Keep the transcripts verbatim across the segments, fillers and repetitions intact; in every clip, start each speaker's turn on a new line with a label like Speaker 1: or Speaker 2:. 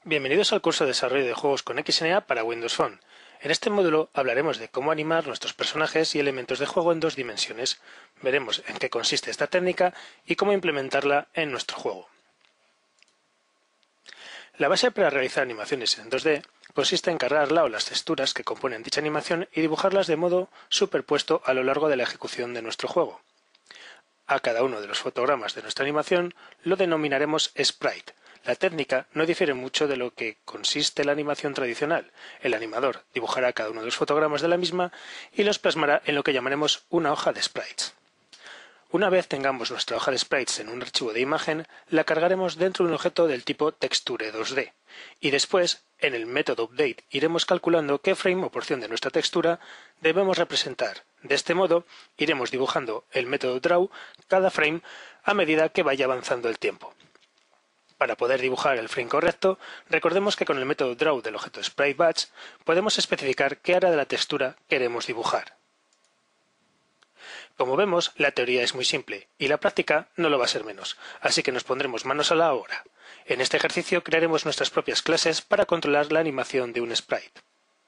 Speaker 1: Bienvenidos al curso de desarrollo de juegos con X N A para Windows Phone. En este módulo hablaremos de cómo animar nuestros personajes y elementos de juego en dos dimensiones. Veremos en qué consiste esta técnica y cómo implementarla en nuestro juego. La base para realizar animaciones en dos D consiste en cargar la o las texturas que componen dicha animación y dibujarlas de modo superpuesto a lo largo de la ejecución de nuestro juego. A cada uno de los fotogramas de nuestra animación lo denominaremos sprite. La técnica no difiere mucho de lo que consiste la animación tradicional. El animador dibujará cada uno de los fotogramas de la misma y los plasmará en lo que llamaremos una hoja de sprites. Una vez tengamos nuestra hoja de sprites en un archivo de imagen, la cargaremos dentro de un objeto del tipo texture dos D y después, en el método update, iremos calculando qué frame o porción de nuestra textura debemos representar. De este modo, iremos dibujando el método draw cada frame a medida que vaya avanzando el tiempo. Para poder dibujar el frame correcto, recordemos que con el método draw del objeto SpriteBatch podemos especificar qué área de la textura queremos dibujar. Como vemos, la teoría es muy simple y la práctica no lo va a ser menos, así que nos pondremos manos a la obra. En este ejercicio crearemos nuestras propias clases para controlar la animación de un sprite.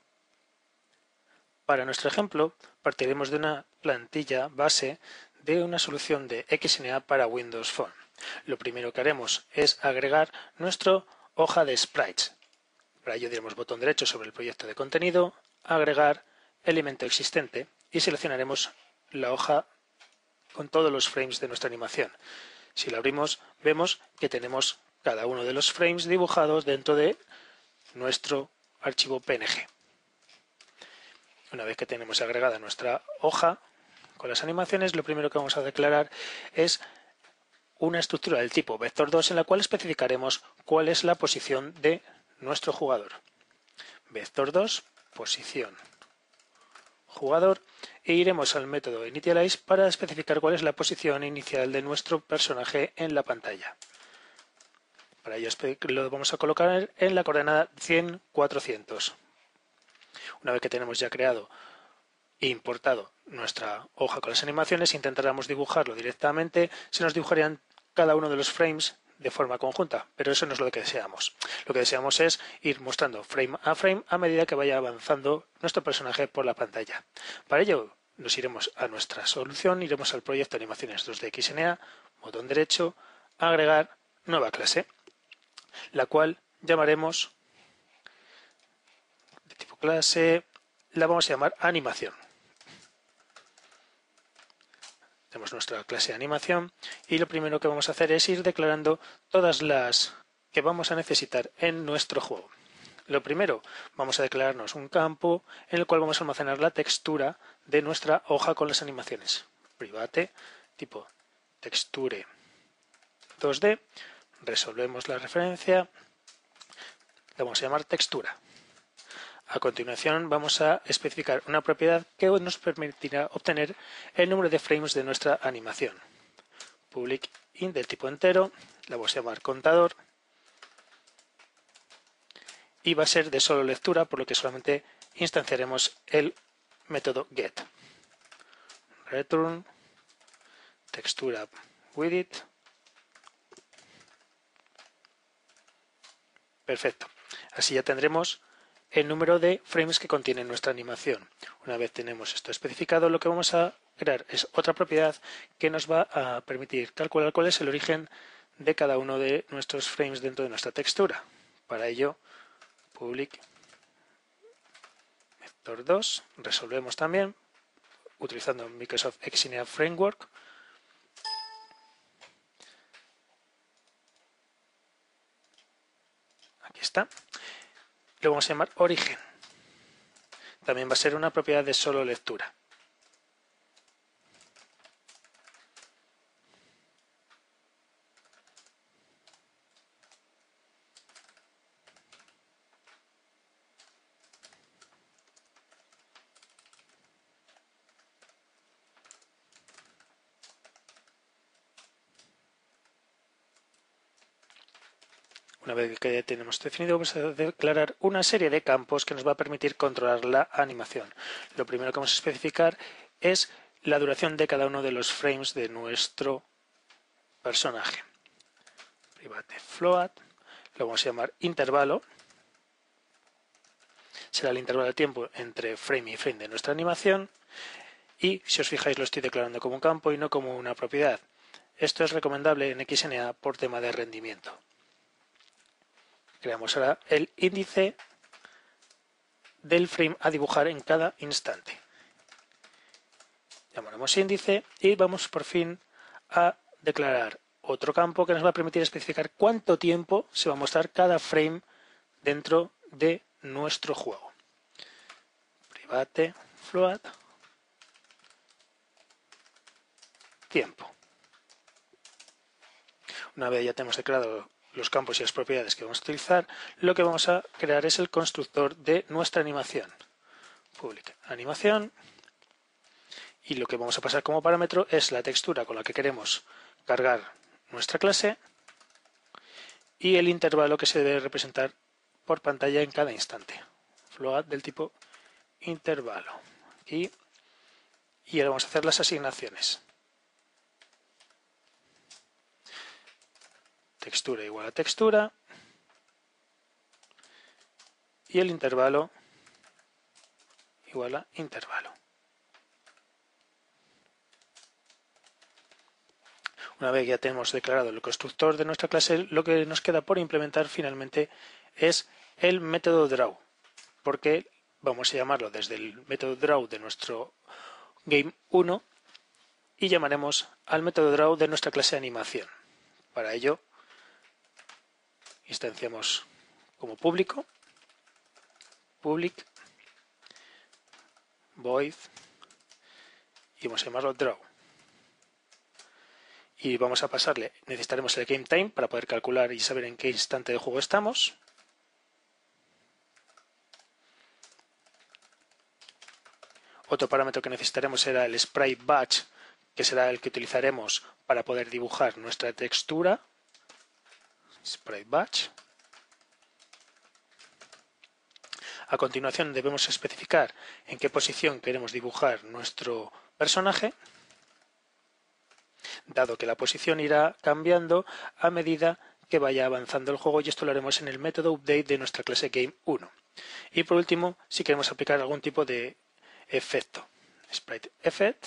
Speaker 1: Para nuestro ejemplo, partiremos de una plantilla base de una solución de X N A para Windows Phone. Lo primero que haremos es agregar nuestra hoja de sprites. Para ello diremos botón derecho sobre el proyecto de contenido, agregar elemento existente y seleccionaremos la hoja con todos los frames de nuestra animación. Si la abrimos, vemos que tenemos cada uno de los frames dibujados dentro de nuestro archivo P N G. Una vez que tenemos agregada nuestra hoja con las animaciones, lo primero que vamos a declarar es una estructura del tipo vector dos en la cual especificaremos cuál es la posición de nuestro jugador. vector dos, posición, jugador, e iremos al método initialize para especificar cuál es la posición inicial de nuestro personaje en la pantalla. Para ello lo vamos a colocar en la coordenada cien, cuatrocientos. Una vez que tenemos ya creado e importado nuestra hoja con las animaciones, intentaremos dibujarlo directamente, se nos dibujarían cada uno de los frames de forma conjunta, pero eso no es lo que deseamos. Lo que deseamos es ir mostrando frame a frame a medida que vaya avanzando nuestro personaje por la pantalla. Para ello nos iremos a nuestra solución, iremos al proyecto Animaciones dos D X N A, botón derecho, agregar nueva clase, la cual llamaremos de tipo clase, la vamos a llamar animación. Tenemos nuestra clase de animación y lo primero que vamos a hacer es ir declarando todas las que vamos a necesitar en nuestro juego. Lo primero, vamos a declararnos un campo en el cual vamos a almacenar la textura de nuestra hoja con las animaciones. Private, tipo texture dos D, resolvemos la referencia, la vamos a llamar textura. A continuación vamos a especificar una propiedad que nos permitirá obtener el número de frames de nuestra animación. Public int del tipo entero, la vamos a llamar contador y va a ser de solo lectura, por lo que solamente instanciaremos el método get. Return textura width. Perfecto. Así ya tendremos el número de frames que contiene nuestra animación. Una vez tenemos esto especificado, lo que vamos a crear es otra propiedad que nos va a permitir calcular cuál es el origen de cada uno de nuestros frames dentro de nuestra textura. Para ello, public vector dos, resolvemos también utilizando Microsoft X N A Framework. Aquí está. Lo vamos a llamar origen. También va a ser una propiedad de solo lectura. Una vez que tenemos definido, vamos a declarar una serie de campos que nos va a permitir controlar la animación. Lo primero que vamos a especificar es la duración de cada uno de los frames de nuestro personaje. Private float, lo vamos a llamar intervalo. Será el intervalo de tiempo entre frame y frame de nuestra animación. Y si os fijáis lo estoy declarando como un campo y no como una propiedad. Esto es recomendable en X N A por tema de rendimiento. Creamos ahora el índice del frame a dibujar en cada instante. Llamaremos índice y vamos por fin a declarar otro campo que nos va a permitir especificar cuánto tiempo se va a mostrar cada frame dentro de nuestro juego. Private float tiempo. Una vez ya tenemos declarado los campos y las propiedades que vamos a utilizar, lo que vamos a crear es el constructor de nuestra animación. Public animación. Y lo que vamos a pasar como parámetro es la textura con la que queremos cargar nuestra clase y el intervalo que se debe representar por pantalla en cada instante. Float del tipo intervalo. Y, y ahora vamos a hacer las asignaciones. Textura igual a textura y el intervalo igual a intervalo. Una vez que ya tenemos declarado el constructor de nuestra clase, lo que nos queda por implementar finalmente es el método draw, porque vamos a llamarlo desde el método draw de nuestro game uno y llamaremos al método draw de nuestra clase animación. Para ello instanciamos como público public void y vamos a llamarlo draw. Y vamos a pasarle, necesitaremos el game time para poder calcular y saber en qué instante de juego estamos. Otro parámetro que necesitaremos será el sprite batch, que será el que utilizaremos para poder dibujar nuestra textura. Sprite batch. A continuación debemos especificar en qué posición queremos dibujar nuestro personaje, dado que la posición irá cambiando a medida que vaya avanzando el juego, y esto lo haremos en el método update de nuestra clase game uno. Y por último, si queremos aplicar algún tipo de efecto, sprite effect.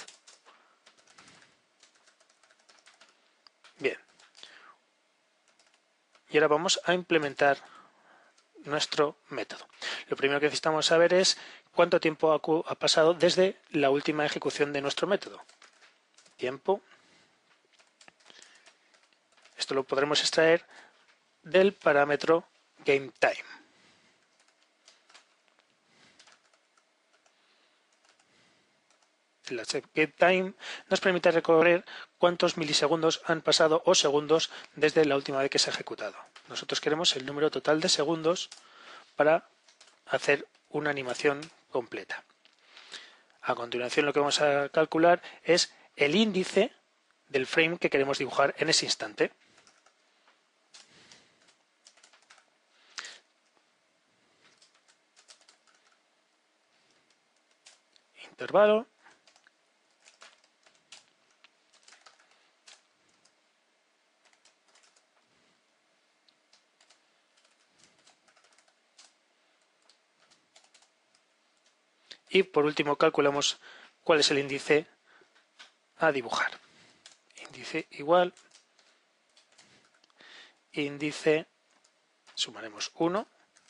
Speaker 1: Bien. Y ahora vamos a implementar nuestro método. Lo primero que necesitamos saber es cuánto tiempo ha pasado desde la última ejecución de nuestro método. Tiempo. Esto lo podremos extraer del parámetro GameTime. El GameTime nos permite recorrer cuántos milisegundos han pasado o segundos desde la última vez que se ha ejecutado. Nosotros queremos el número total de segundos para hacer una animación completa. A continuación lo que vamos a calcular es el índice del frame que queremos dibujar en ese instante. Intervalo. Y por último calculamos cuál es el índice a dibujar. Índice igual, índice, sumaremos uno.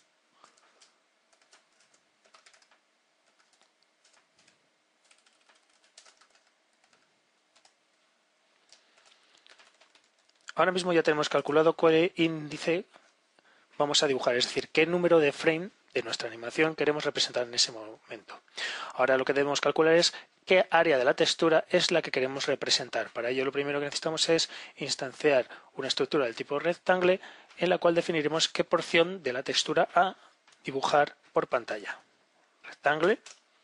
Speaker 1: Ahora mismo ya tenemos calculado cuál índice vamos a dibujar, es decir, qué número de frame de nuestra animación queremos representar en ese momento. Ahora lo que debemos calcular es qué área de la textura es la que queremos representar. Para ello lo primero que necesitamos es instanciar una estructura del tipo rectangle en la cual definiremos qué porción de la textura a dibujar por pantalla. Rectangle.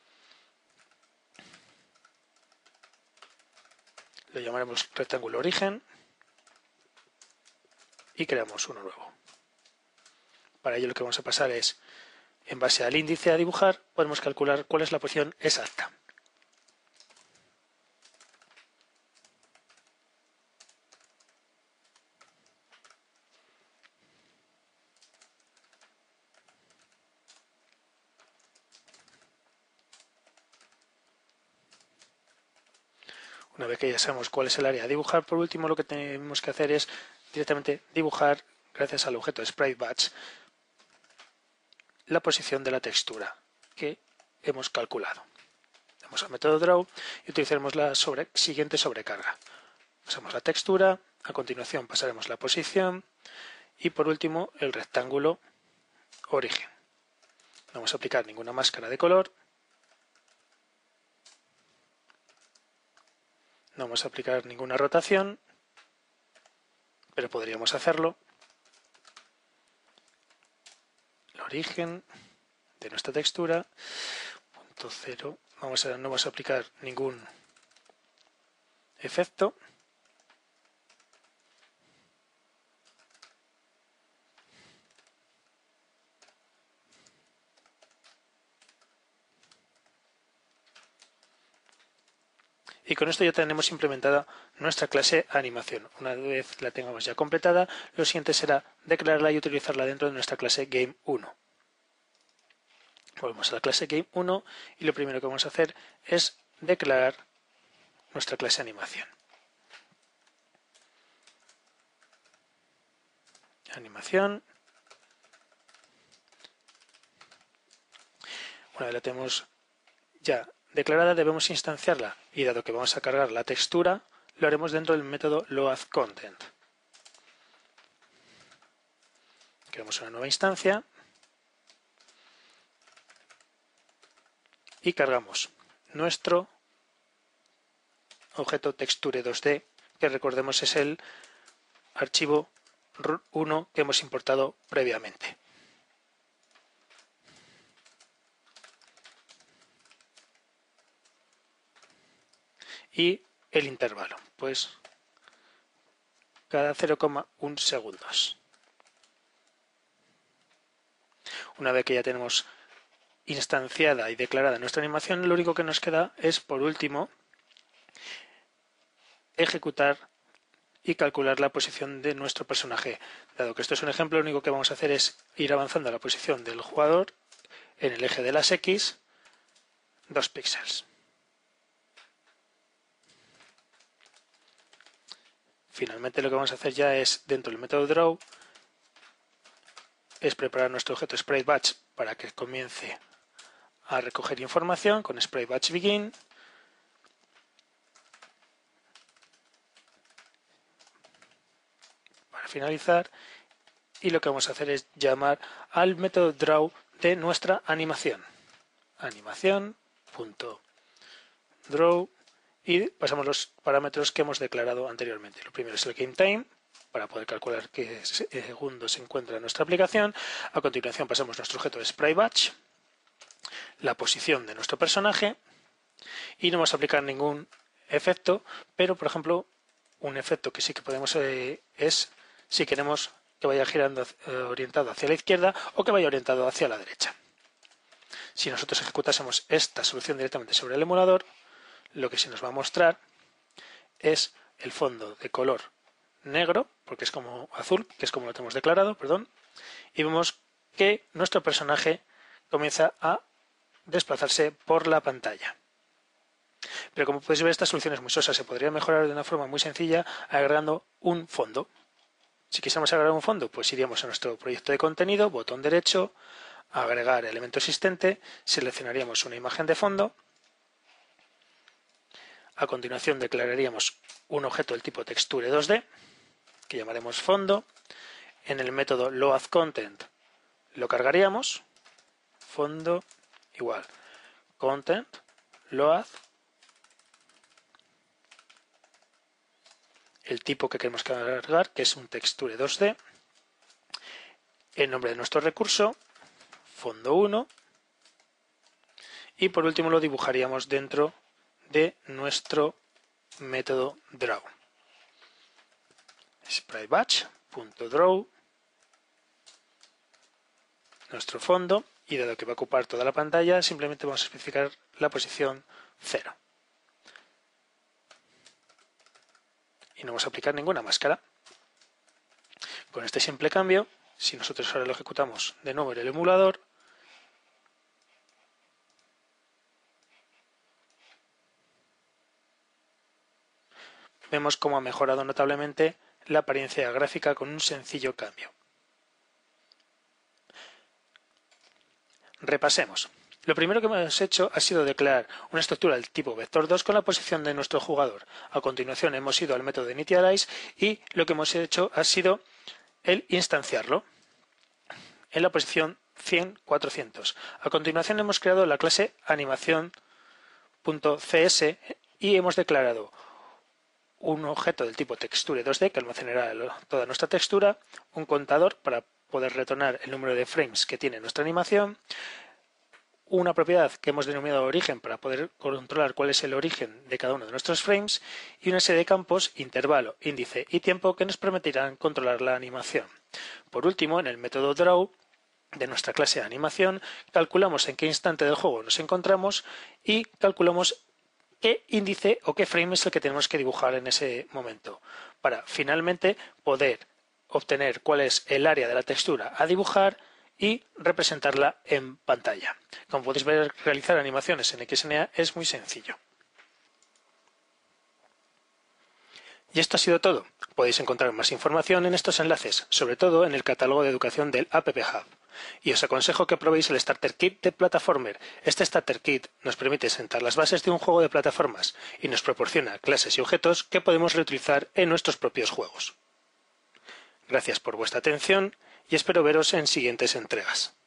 Speaker 1: Lo llamaremos rectángulo origen y creamos uno nuevo. Para ello lo que vamos a pasar es, en base al índice a dibujar, podemos calcular cuál es la posición exacta. Una vez que ya sabemos cuál es el área a dibujar, por último lo que tenemos que hacer es directamente dibujar, gracias al objeto SpriteBatch, la posición de la textura que hemos calculado. Vamos al método Draw y utilizaremos la sobre, siguiente sobrecarga. Pasamos la textura, a continuación pasaremos la posición y por último el rectángulo origen. No vamos a aplicar ninguna máscara de color. No vamos a aplicar ninguna rotación, pero podríamos hacerlo. El origen de nuestra textura, punto cero, vamos a, no vamos a aplicar ningún efecto. Y con esto ya tenemos implementada nuestra clase animación. Una vez la tengamos ya completada, lo siguiente será declararla y utilizarla dentro de nuestra clase Game uno. Volvemos a la clase Game uno y lo primero que vamos a hacer es declarar nuestra clase animación. Animación. Una vez la tenemos ya declarada, debemos instanciarla y dado que vamos a cargar la textura, lo haremos dentro del método loadContent. Creamos una nueva instancia y cargamos nuestro objeto texture dos D, que recordemos es el archivo R U uno que hemos importado previamente. Y el intervalo, pues cada cero coma uno segundos. Una vez que ya tenemos instanciada y declarada nuestra animación, lo único que nos queda es, por último, ejecutar y calcular la posición de nuestro personaje. Dado que esto es un ejemplo, lo único que vamos a hacer es ir avanzando a la posición del jugador en el eje de las X dos píxeles. Finalmente lo que vamos a hacer ya es, dentro del método Draw, es preparar nuestro objeto SpriteBatch para que comience a recoger información con SpriteBatch Begin. Para finalizar, y lo que vamos a hacer es llamar al método Draw de nuestra animación. Animación.draw y pasamos los parámetros que hemos declarado anteriormente. Lo primero es el GameTime, para poder calcular qué segundo se encuentra en nuestra aplicación. A continuación pasamos nuestro objeto SpriteBatch, la posición de nuestro personaje y no vamos a aplicar ningún efecto, pero por ejemplo un efecto que sí que podemos eh, es si queremos que vaya girando eh, orientado hacia la izquierda o que vaya orientado hacia la derecha. Si nosotros ejecutásemos esta solución directamente sobre el emulador, lo que se nos va a mostrar es el fondo de color negro, porque es como azul, que es como lo tenemos declarado, perdón, y vemos que nuestro personaje comienza a desplazarse por la pantalla. Pero como podéis ver, esta solución es muy sosa, se podría mejorar de una forma muy sencilla agregando un fondo. Si quisiéramos agregar un fondo, pues iríamos a nuestro proyecto de contenido, botón derecho, agregar elemento existente, seleccionaríamos una imagen de fondo. A continuación declararíamos un objeto del tipo texture dos D, que llamaremos fondo. En el método loadContent lo cargaríamos, fondo igual, content, load, el tipo que queremos cargar, que es un texture dos D, el nombre de nuestro recurso, fondo uno, y por último lo dibujaríamos dentro de nuestro método Draw. SpriteBatch.draw, nuestro fondo, y dado que va a ocupar toda la pantalla, simplemente vamos a especificar la posición cero. Y no vamos a aplicar ninguna máscara. Con este simple cambio, si nosotros ahora lo ejecutamos de nuevo en el emulador, vemos cómo ha mejorado notablemente la apariencia gráfica con un sencillo cambio. Repasemos. Lo primero que hemos hecho ha sido declarar una estructura del tipo vector dos con la posición de nuestro jugador. A continuación hemos ido al método de initialize y lo que hemos hecho ha sido el instanciarlo en la posición cien, cuatrocientos. A continuación hemos creado la clase animación.cs y hemos declarado un objeto del tipo texture dos D que almacenará toda nuestra textura, un contador para poder retornar el número de frames que tiene nuestra animación, una propiedad que hemos denominado origen para poder controlar cuál es el origen de cada uno de nuestros frames y una serie de campos intervalo, índice y tiempo que nos permitirán controlar la animación. Por último, en el método draw de nuestra clase de animación calculamos en qué instante del juego nos encontramos y calculamos qué índice o qué frame es el que tenemos que dibujar en ese momento para finalmente poder obtener cuál es el área de la textura a dibujar y representarla en pantalla. Como podéis ver, realizar animaciones en X N A es muy sencillo. Y esto ha sido todo. Podéis encontrar más información en estos enlaces, sobre todo en el catálogo de educación del App Hub. Y os aconsejo que probéis el Starter Kit de Plataformer. Este Starter Kit nos permite sentar las bases de un juego de plataformas y nos proporciona clases y objetos que podemos reutilizar en nuestros propios juegos. Gracias por vuestra atención y espero veros en siguientes entregas.